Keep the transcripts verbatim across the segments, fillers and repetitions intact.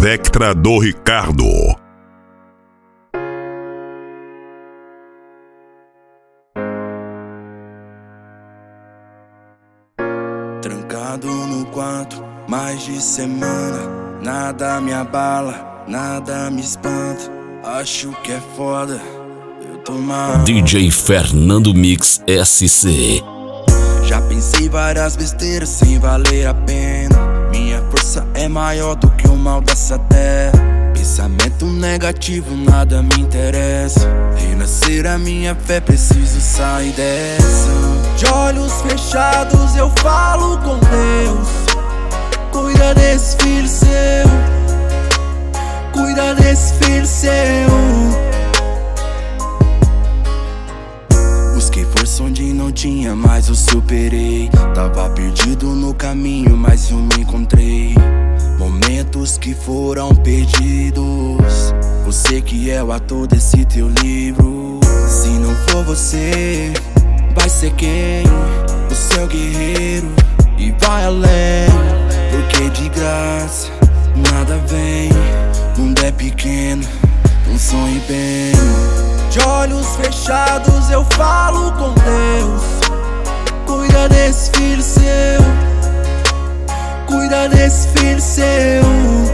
Vectra do Ricardo. Trancado no quarto, mais de semana, nada me abala, nada me espanta. Acho que é foda, eu tô mal. D J Fernando Mix S C. Já pensei várias besteiras sem valer a pena. Minha força é maior do que o mal dessa terra. Pensamento negativo, nada me interessa. Renascer a minha fé, preciso sair dessa. De olhos fechados eu falo com Deus. Cuida desse filho seu, cuida desse filho seu. Busquei força onde não tinha, mas eu superei. Tava perdido no caminho, mas eu me encontrei. Momentos que foram perdidos, você que é o ator desse teu livro. Se não for você, vai ser quem? O seu guerreiro. E vai além, porque de graça nada vem. O mundo é pequeno, não sonhe bem. De olhos fechados eu falo com Deus. Cuida desse filho seu, cuida desse filho seu.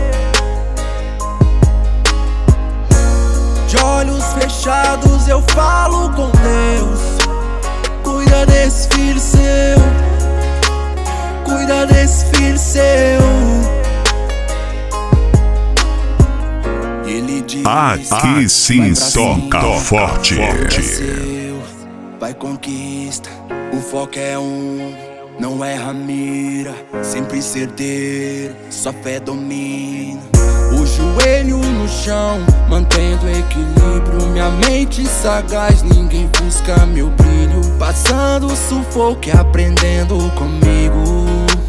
De olhos fechados eu falo com Deus. Cuida desse filho seu, cuida desse filho seu. Ele diz, Aqui sim toca forte. Seu, vai conquista, o foco é um, não erra a mira, sempre certeiro, só fé domina. O joelho no chão, mantendo equilíbrio. Minha mente sagaz, ninguém busca meu brilho. Passando sufoco e aprendendo comigo.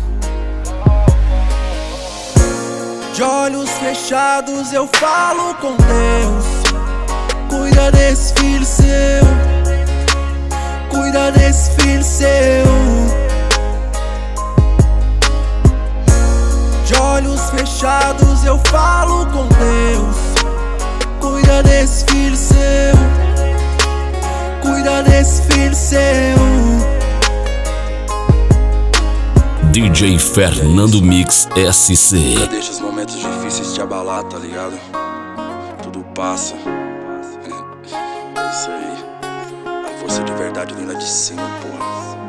De olhos fechados eu falo com Deus. Cuida desse filho seu, cuida desse filho seu. De olhos fechados eu falo com Deus. Cuida desse filho seu, cuida desse filho seu. D J Fernando Mix S C. Já deixa os momentos difíceis te abalar, tá ligado? Tudo passa. É isso aí. A força de verdade vem lá de cima, porra.